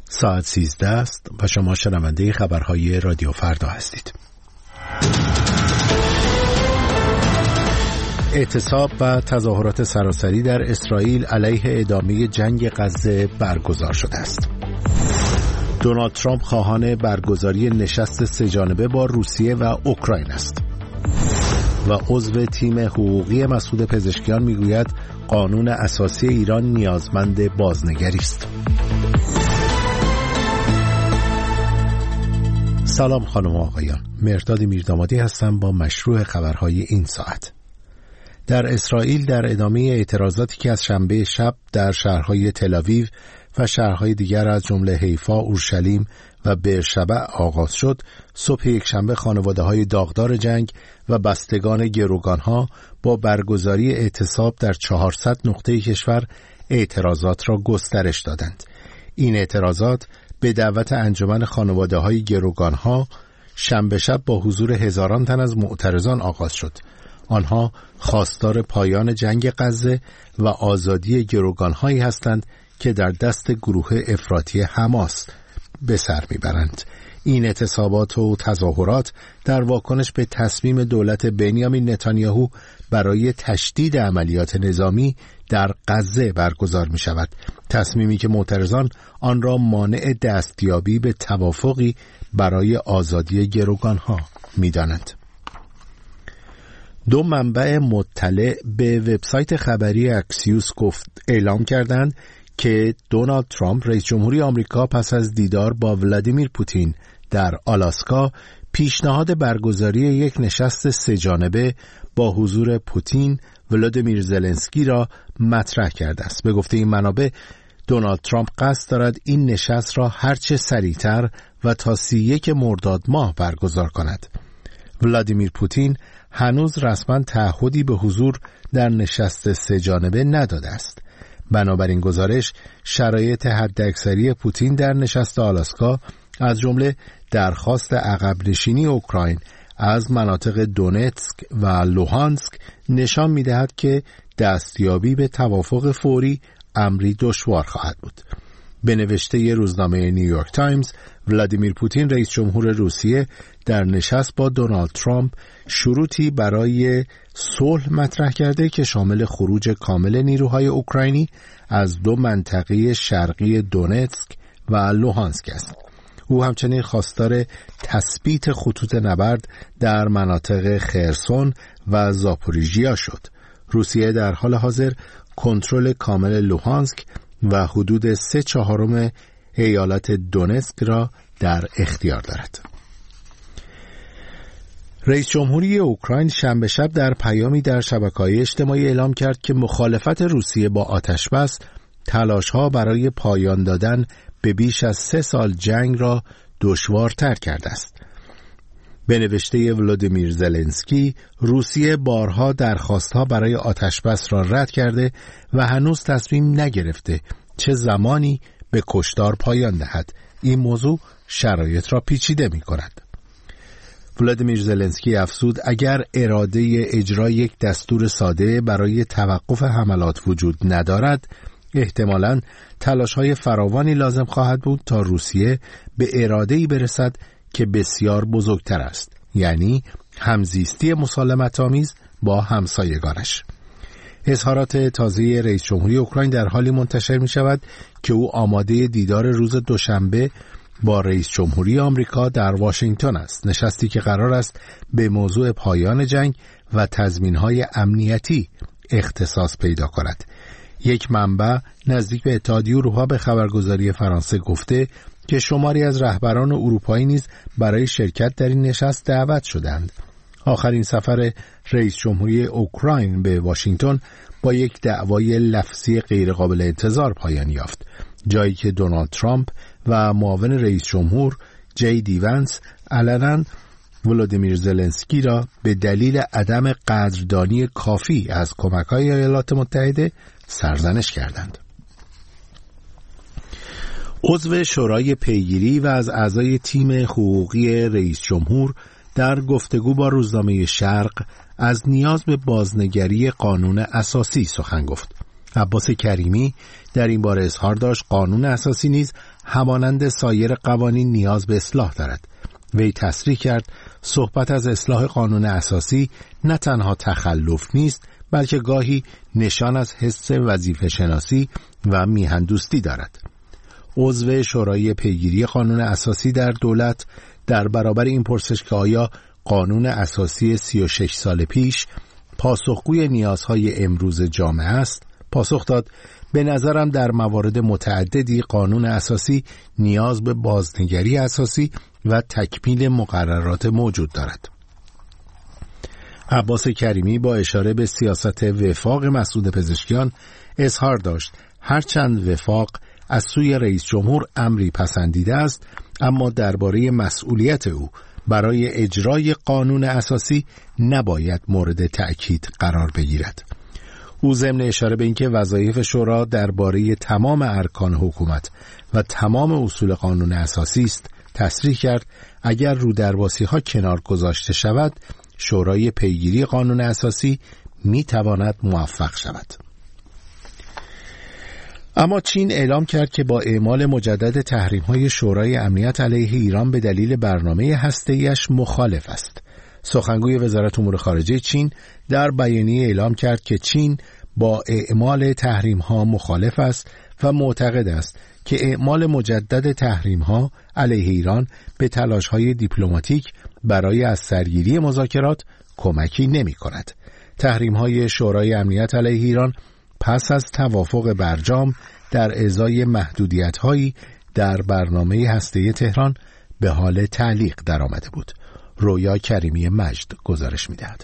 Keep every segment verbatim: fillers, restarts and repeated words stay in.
ساعت سیزده است و شما شنونده خبرهای رادیو فردا هستید. اعتصاب و تظاهرات سراسری در اسرائیل علیه ادامه جنگ غزه برگزار شده است. دونالد ترامپ خواهان برگزاری نشست سه‌جانبه با روسیه و اوکراین است و عضو تیم حقوقی مسعود پزشکیان میگوید قانون اساسی ایران نیازمند بازنگری است. سلام خانم و آقایان، مرداد میردامادی هستم با مشروع خبرهای این ساعت. در اسرائیل در ادامه اعتراضاتی که از شنبه شب در شهرهای تل‌آویو و شهرهای دیگر از جمله حیفا، اورشلیم و بئرشبع آغاز شد، صبح یکشنبه خانواده‌های داغدار جنگ و بستگان گروگانها با برگزاری اعتصاب در چهارصد نقطه کشور اعتراضات را گسترش دادند. این اعتراضات به دعوت انجمن خانواده‌های گروگانها شنبه شب با حضور هزاران تن از معترضان آغاز شد. آنها خواستار پایان جنگ غزه و آزادی گروگانهایی هستند که در دست گروه افراطی حماس به سر میبرند. این اعتصابات و تظاهرات در واکنش به تصمیم دولت بنیامین نتانیاهو برای تشدید عملیات نظامی در غزه برگزار می شود. تصمیمی که معترضان آن را مانع دستیابی به توافقی برای آزادی گروگانها می دانند. دو منبع مطلع به وبسایت خبری اکسیوس گفت اعلام کردند که دونالد ترامپ رئیس جمهوری آمریکا پس از دیدار با ولادیمیر پوتین در آلاسکا پیشنهاد برگزاری یک نشست سه‌جانبه با حضور پوتین، ولادیمیر زلنسکی را مطرح کرده است. به گفته این منابع دونالد ترامپ قصد دارد این نشست را هرچه سریعتر و تا سی و یک مرداد ماه برگزار کند. ولادیمیر پوتین هنوز رسما تعهدی به حضور در نشست سه‌جانبه نداده است. بنابراین گزارش شرایط حداکثری پوتین در نشست آلاسکا از جمله درخواست عقب نشینی اوکراین از مناطق دونتسک و لوهانسک نشان می‌دهد که دستیابی به توافق فوری امری دشوار خواهد بود. به نوشته روزنامه نیویورک تایمز، ولادیمیر پوتین رئیس جمهور روسیه در نشست با دونالد ترامپ شروطی برای صلح مطرح کرده که شامل خروج کامل نیروهای اوکراینی از دو منطقه شرقی دونتسک و لوهانسک است. او همچنین خواستار تثبیت خطوط نبرد در مناطق خرسون و زاپوریژیا شد. روسیه در حال حاضر کنترل کامل لوهانسک و حدود سه چهارم ایالت دونتسک را در اختیار دارد. رئیس جمهوری اوکراین شنبه شب در پیامی در شبکه‌های اجتماعی اعلام کرد که مخالفت روسیه با آتشبس تلاش‌ها برای پایان دادن به بیش از سه سال جنگ را دشوارتر کرده است. به نوشته ولادیمیر زلنسکی، روسیه بارها درخواست‌ها برای آتشبس را رد کرده و هنوز تصمیم نگرفته چه زمانی به کشتار پایان دهد. این موضوع شرایط را پیچیده می‌کند. ولادیمیر زلنسکی افزود اگر اراده اجرای یک دستور ساده برای توقف حملات وجود ندارد، احتمالاً تلاش‌های فراوانی لازم خواهد بود تا روسیه به اراده‌ای برسد که بسیار بزرگتر است، یعنی همزیستی مسالمت‌آمیز با همسایگانش. اظهارات تازه رئیس جمهوری اوکراین در حالی منتشر می شود که او آماده دیدار روز دوشنبه با رئیس جمهوری آمریکا در واشنگتن است، نشستی که قرار است به موضوع پایان جنگ و تضمین‌های امنیتی اختصاص پیدا کند. یک منبع نزدیک به اتحادیه اروپا به خبرگزاری فرانسه گفته که شماری از رهبران اروپایی نیز برای شرکت در این نشست دعوت شدند. آخرین سفر رئیس جمهوری اوکراین به واشنگتن با یک دعوای لفظی غیرقابل انتظار پایان یافت، جایی که دونالد ترامپ و معاون رئیس جمهور جی دی ونس علنا ولادیمیر زلنسکی را به دلیل عدم قدردانی کافی از کمک‌های ایالات متحده سرزنش کردند. عضو شورای پیگیری و از اعضای تیم حقوقی رئیس جمهور در گفتگو با روزنامه شرق از نیاز به بازنگری قانون اساسی سخن گفت. عباس کریمی در این باره اظهار داشت قانون اساسی نیز همانند سایر قوانین نیاز به اصلاح دارد. وی تصریح کرد صحبت از اصلاح قانون اساسی نه تنها تخلف نیست، بلکه گاهی نشان از حس وظیفه شناسی و میهندوستی دارد. عضو شورای پیگیری قانون اساسی در دولت در برابر این پرسش که آیا قانون اساسی سی و شش سال پیش پاسخگوی نیازهای امروز جامعه است، پاسخ داد به نظرم در موارد متعددی قانون اساسی نیاز به بازنگری اساسی و تکمیل مقررات موجود دارد. عباس کریمی با اشاره به سیاست وفاق مسعود پزشکیان اظهار داشت هرچند وفاق از سوی رئیس جمهور امری پسندیده است، اما درباره مسئولیت او برای اجرای قانون اساسی نباید مورد تأکید قرار بگیرد. او ضمن اشاره به اینکه وظایف شورا درباره تمام ارکان حکومت و تمام اصول قانون اساسی است تصریح کرد اگر رودرباسی ها کنار گذاشته شود شورای پیگیری قانون اساسی می تواند موفق شود. اما چین اعلام کرد که با اعمال مجدد تحریم‌های شورای امنیت علیه ایران به دلیل برنامه هسته‌ایش مخالف است. سخنگوی وزارت امور خارجه چین در بیانیه اعلام کرد که چین با اعمال تحریم‌ها مخالف است و معتقد است که اعمال مجدد تحریم‌ها علیه ایران به تلاش‌های دیپلماتیک برای از سرگیری مذاکرات کمکی نمی‌کند. تحریم‌های شورای امنیت علیه ایران پس از توافق برجام در ازای محدودیت‌هایی در برنامه هسته‌ای تهران به حال تعلیق درآمده بود. رویا کریمی مجد گزارش می‌دهد.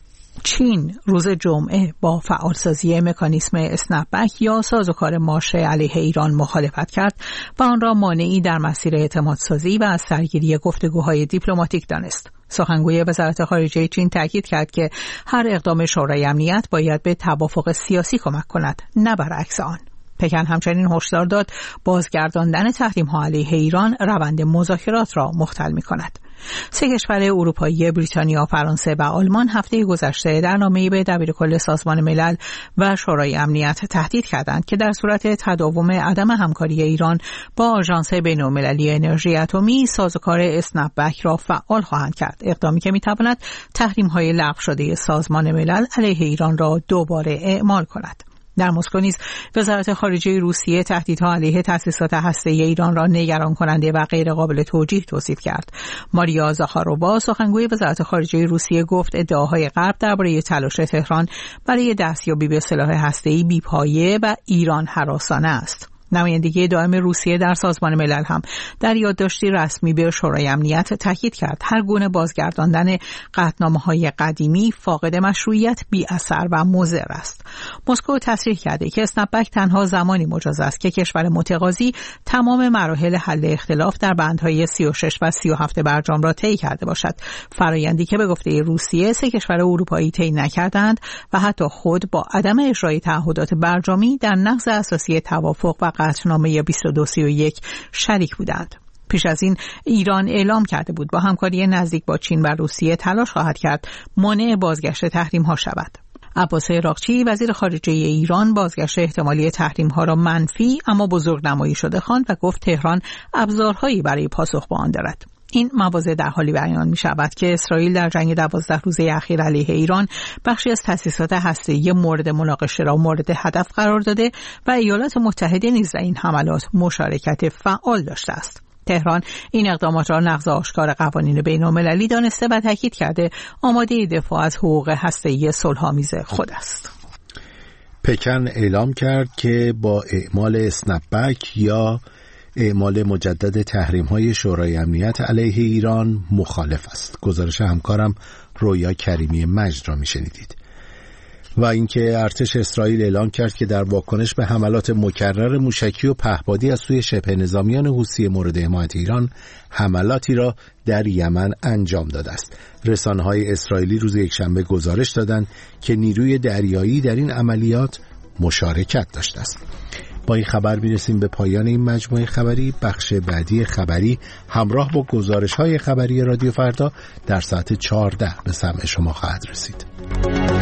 چین روز جمعه با فعالسازی مکانیسم اسنپ بک یا سازوکار مارش علیه ایران مخالفت کرد و آن را مانعی در مسیر اعتمادسازی و از سرگیری گفتگوهای دیپلماتیک دانست. سخنگوی وزارت خارجه چین تاکید کرد که هر اقدام شورای امنیت باید به توافق سیاسی کمک کند، نه برعکس آن. پکن همچنین هشدار داد بازگرداندن تحریم‌ها علیه ایران روند مذاکرات را مختل می‌کند. سه کشور اروپایی بریتانیا، فرانسه و آلمان هفته گذشته در نامه‌ای به دبیرکل سازمان ملل و شورای امنیت تهدید کردند که در صورت تداوم عدم همکاری ایران با آژانس بین‌المللی انرژی اتمی سازوکار اسنپ بک را فعال خواهند کرد، اقدامی که می‌تواند تحریم‌های لغو شده سازمان ملل علیه ایران را دوباره اعمال کند. در مسکو نیز وزارت خارجه روسیه تهدیدها علیه تأسیسات هسته‌ای ایران را نگران کننده و غیر قابل توجیه توصیف کرد. ماریا زاخارووا سخنگوی وزارت خارجه روسیه گفت ادعاهای غرب درباره تلاش تهران برای دستیابی به سلاح هسته‌ای بی‌پایه و ایران هراسانه است. نمایندگی دائم روسیه در سازمان ملل هم در یادداشتی رسمی به شورای امنیت تاکید کرد هر گونه بازگرداندن قطعنامه‌های قدیمی فاقد مشروعیت، بی اثر و مضر است. مسکو تصریح کرده که اسنپ بک تنها زمانی مجاز است که کشور متقاضی تمام مراحل حل اختلاف در بندهای سی و شش و سی و هفت برجام را طی کرده باشد، فرآیندی که به گفته روسیه سه کشور اروپایی طی نکردند و حتی خود با عدم اجرای تعهدات برجامی در نقض اساسی توافق و قطعنامه بیست و دو سی و یک شریک بودند. پیش از این ایران اعلام کرده بود با همکاری نزدیک با چین و روسیه تلاش خواهد کرد مانع بازگشت تحریم ها شود. عباس عراقچی وزیر خارجه ایران بازگشت احتمالی تحریم ها را منفی اما بزرگنمایی شده خواند و گفت تهران ابزارهایی برای پاسخ به آن دارد. این مواضع در حالی بیان می شود که اسرائیل در جنگ دوازده روزه اخیر علیه ایران بخشی از تأسیسات هسته‌ای مورد مناقشه را مورد هدف قرار داده و ایالات متحده نیز در این حملات مشارکت فعال داشته است. تهران این اقدامات را نقض آشکار قوانین بین‌المللی دانسته و تاکید کرده آماده دفاع از حقوق هسته‌ای صلح‌آمیز خود است. پکن اعلام کرد که با اعمال اسنپ بک یا اعمال مجدد تحریم‌های شورای امنیت علیه ایران مخالف است. گزارش همکارم رویا کریمی مجد را میشنیدید. و اینکه ارتش اسرائیل اعلام کرد که در واکنش به حملات مکرر موشکی و پهپادی از سوی شبه نظامیان حوثی مورد حمایت ایران حملاتی را در یمن انجام داده است. رسانه‌های اسرائیلی روز یکشنبه گزارش دادند که نیروی دریایی در این عملیات مشارکت داشته است. با این خبر میرسیم به پایان این مجموعه خبری. بخش بعدی خبری همراه با گزارش‌های خبری رادیو فردا در ساعت چهارده به سمع شما خواهد رسید.